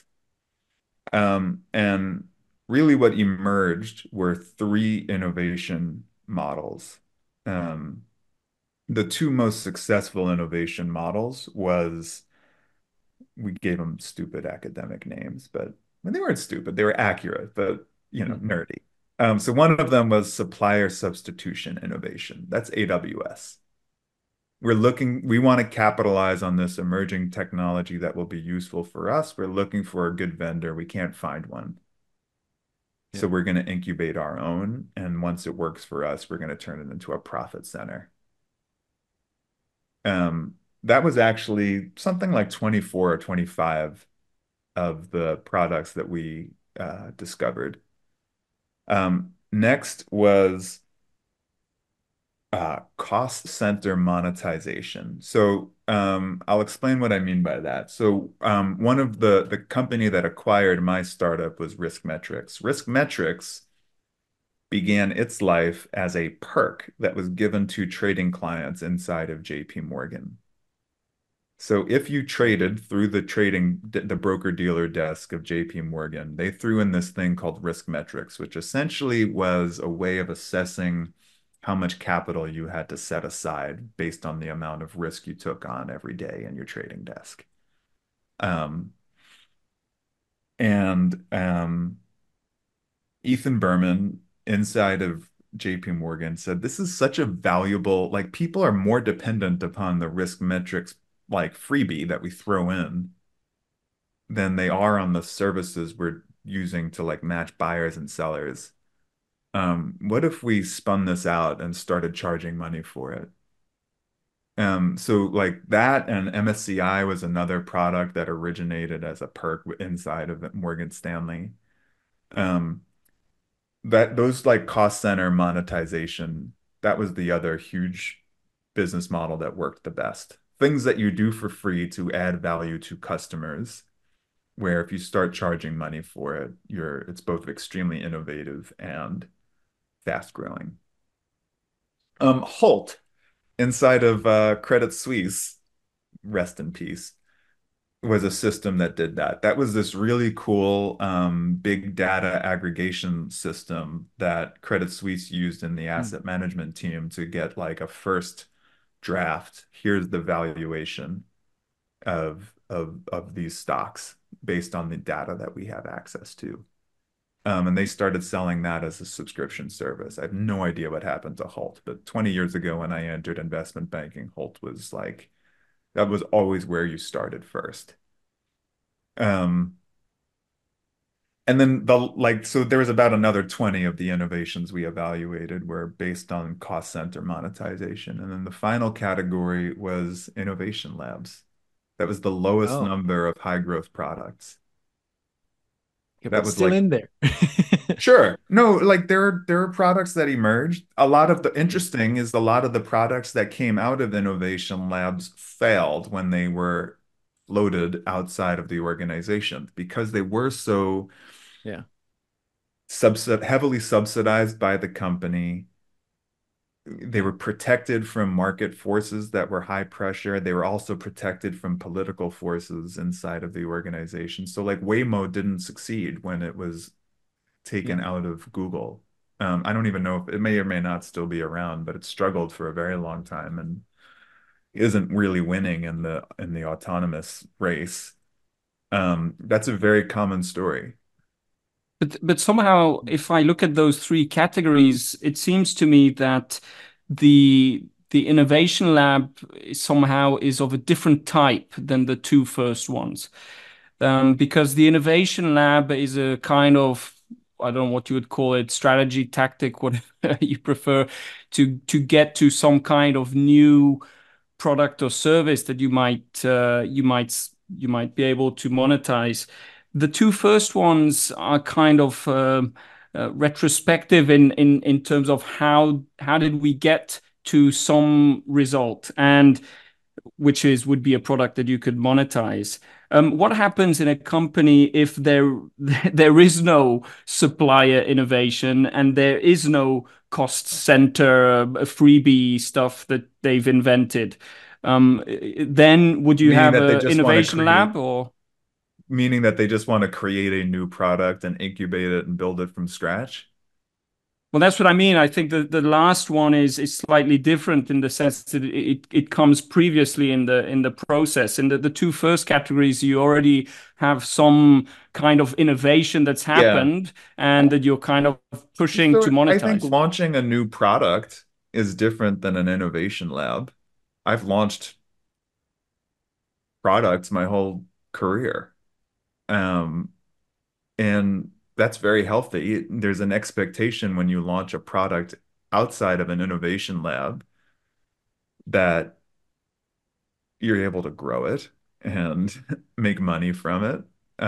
And really what emerged were three innovation models. Um, the two most successful innovation models was we gave them stupid academic names, but they weren't stupid. They were accurate, but nerdy. So one of them was supplier substitution innovation. That's AWS. We want to capitalize on this emerging technology that will be useful for us. We're looking for a good vendor. We can't find one. So we're going to incubate our own. And once it works for us, we're going to turn it into a profit center. That was actually something like 24 or 25 of the products that we discovered. Next was cost center monetization. So I'll explain what I mean by that. So one of the company that acquired my startup was RiskMetrics. RiskMetrics began its life as a perk that was given to trading clients inside of JP Morgan. So if you traded through the broker-dealer desk of JP Morgan, they threw in this thing called RiskMetrics, which essentially was a way of assessing how much capital you had to set aside based on the amount of risk you took on every day in your trading desk. And Ethan Berman inside of JP Morgan said, this is such a valuable, like people are more dependent upon the RiskMetrics like freebie that we throw in than they are on the services we're using to like match buyers and sellers. What if we spun this out and started charging money for it? So like that and MSCI was another product that originated as a perk inside of Morgan Stanley. That those like cost center monetization, that was the other huge business model that worked the best. Things that you do for free to add value to customers, where if you start charging money for it, it's both extremely innovative and fast growing. Holt inside of Credit Suisse, rest in peace, was a system that did that. That was this really cool big data aggregation system that Credit Suisse used in the asset management team to get like a first draft. Here's the valuation of these stocks based on the data that we have access to. And they started selling that as a subscription service. I have no idea what happened to Holt, but 20 years ago when I entered investment banking, Holt was like That was always where you started first. Um, and then so there was about another 20 of the innovations we evaluated were based on cost center monetization. And then the final category was innovation labs. That was the lowest Oh, number of high growth products. yeah, That but was still like, in there. sure. No, like there are products that emerged. A lot of the interesting is a lot of the products that came out of innovation labs failed when they were floated outside of the organization because they were so Yeah. heavily subsidized by the company. They were protected from market forces that were high pressure. They were also protected from political forces inside of the organization. So like Waymo didn't succeed when it was taken Yeah. out of Google. I don't even know if it may or may not still be around, but it struggled for a very long time and isn't really winning in the autonomous race. That's a very common story. But somehow, if I look at those three categories, it seems to me that the innovation lab somehow is of a different type than the two first ones. Because the innovation lab is a kind of, I don't know what you would call it, strategy, tactic, whatever you prefer, to get to some kind of new product or service that you might be able to monetize. The two first ones are kind of retrospective in terms of how did we get to some result, and which would be a product that you could monetize. What happens in a company if there is no supplier innovation and there is no cost center freebie stuff that they've invented? Then would you Meaning have that they a just want to innovation create, lab or? meaning that they just want to create a new product and incubate it and build it from scratch. Well, that's what I mean. I think the last one is slightly different in the sense that it comes previously in the process. In the two first categories, you already have some kind of innovation that's Yeah. happened and that you're kind of pushing to So I think monetize. launching a new product is different than an innovation lab. I've launched products my whole career. Um, and that's very healthy. There's an expectation when you launch a product outside of an innovation lab that you're able to grow it and make money from it.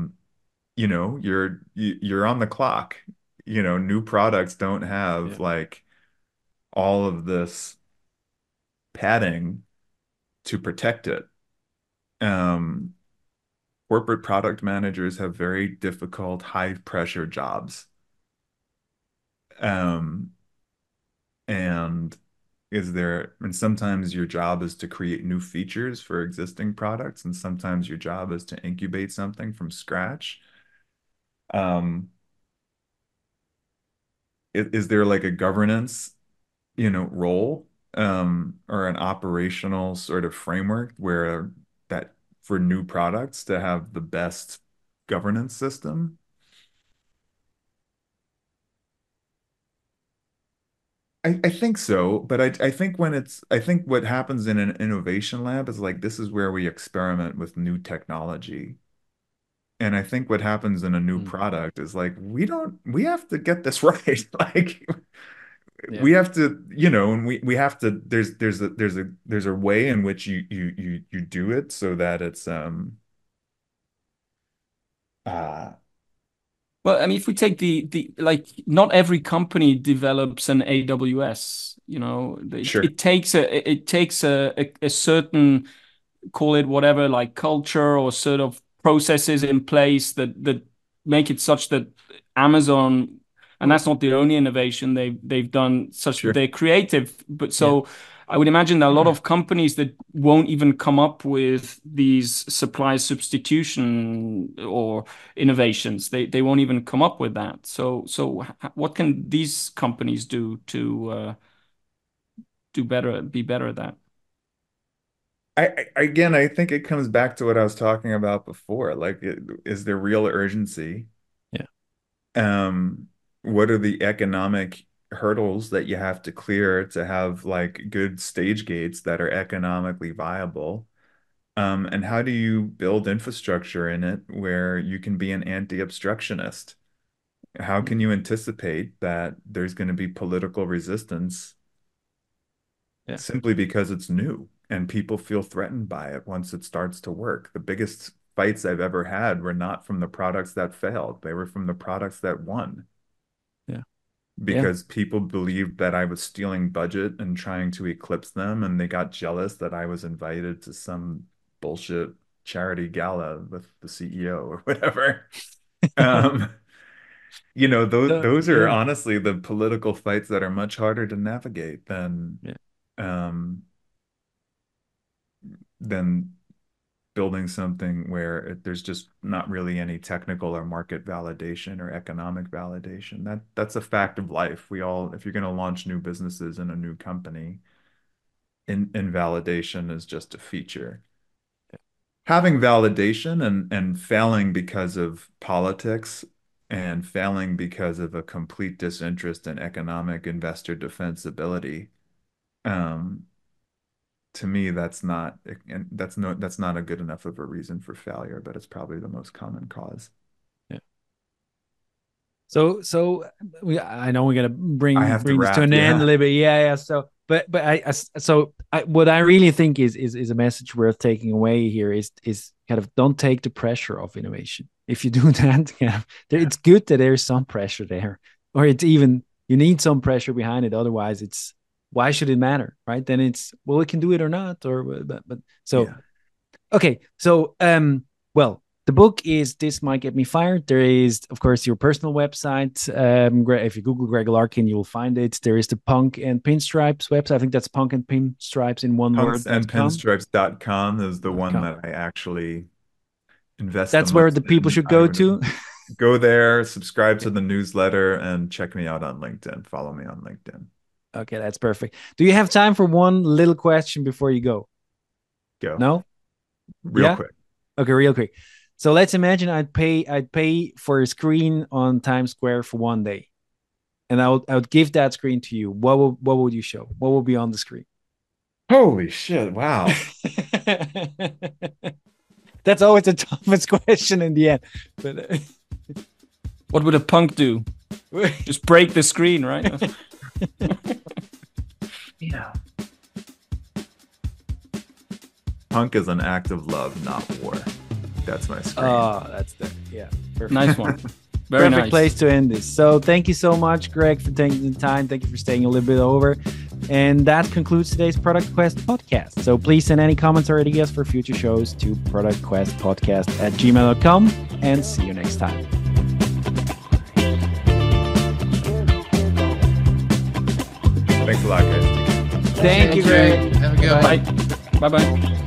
You're on the clock. New products don't have Yeah. like all of this padding to protect it. Um, Corporate product managers have very difficult, high pressure jobs. Um, and and sometimes your job is to create new features for existing products, and sometimes your job is to incubate something from scratch. Um, is there like a governance, role, or an operational sort of framework where that for new products to have the best governance system? I think so, but I think what happens in an innovation lab is like this is where we experiment with new technology. And I think what happens in a new Mm. product is like we have to get this right. Like Yeah. we have to, and we have to there's a way in which you do it so that it's uh Well, I mean, if we take the like, not every company develops an AWS. It, sure. it takes a certain, call it whatever, like culture or sort of processes in place that make it such that Amazon, and that's not the only innovation they've done, such that Sure. they're creative. But Yeah. so I would imagine that a lot of companies that won't even come up with these supply substitution or innovations, they won't even come up with that. So what can these companies do to do better, be better at that? Again, I think it comes back to what I was talking about before. Like, is there real urgency? Yeah. Um, what are the economic hurdles that you have to clear to have like good stage gates that are economically viable? And how do you build infrastructure in it where you can be an anti-obstructionist? How can you anticipate that there's going to be political resistance Yeah. simply because it's new and people feel threatened by it once it starts to work? The biggest fights I've ever had were not from the products that failed. They were from the products that won Yeah. because people believed that I was stealing budget and trying to eclipse them, and they got jealous that I was invited to some bullshit charity gala with the CEO or whatever. Um, those are Yeah. honestly the political fights that are much harder to navigate Yeah. um, than building something where there's just not really any technical or market validation or economic validation. That's a fact of life. If you're going to launch new businesses in a new company, invalidation is just a feature. Having validation and failing because of politics and failing because of a complete disinterest in economic investor defensibility, um, to me, that's not a good enough of a reason for failure, but it's probably the most common cause. Yeah. So I know we're gonna I bring have to this to wrap, an end a yeah. little bit. Yeah. So, but what I really think is a message worth taking away here is kind of don't take the pressure off innovation. If you do that, it's good that there's some pressure there, or it's even you need some pressure behind it. Otherwise, it's why should it matter, right? Then it's well, we can do it or not, or but so. Yeah. Okay, so well, the book is This Might Get Me Fired. There is, of course, your personal website. If you Google Greg Larkin, you will find it. There is the Punk and Pinstripes website. I think that's Punk and Pinstripes in one word.com. Punksandpinstripes.com is the one .com. that I actually invest the That's where the most people in. should I go would to. go there, subscribe to the newsletter, and check me out on LinkedIn. Follow me on LinkedIn. Okay, that's perfect. Do you have time for one little question before you go? Go. No? Real quick. Okay, real quick. So let's imagine I'd pay for a screen on Times Square for one day, and I would give that screen to you. What would you show? What would be on the screen? Holy shit! Wow. That's always the toughest question in the end. But what would a punk do? Just break the screen, right? Yeah. Punk is an act of love, not war. That's my screen. Oh, that's the perfect. Nice one. Very perfect nice. place to end this. So thank you so much, Greg, for taking the time. Thank you for staying a little bit over. And that concludes today's Product Quest podcast. So please send any comments or ideas for future shows to productquestpodcast@gmail.com, and see you next time. Thanks a lot, guys. Thank you, Greg. Have a good one. Bye. Bye-bye.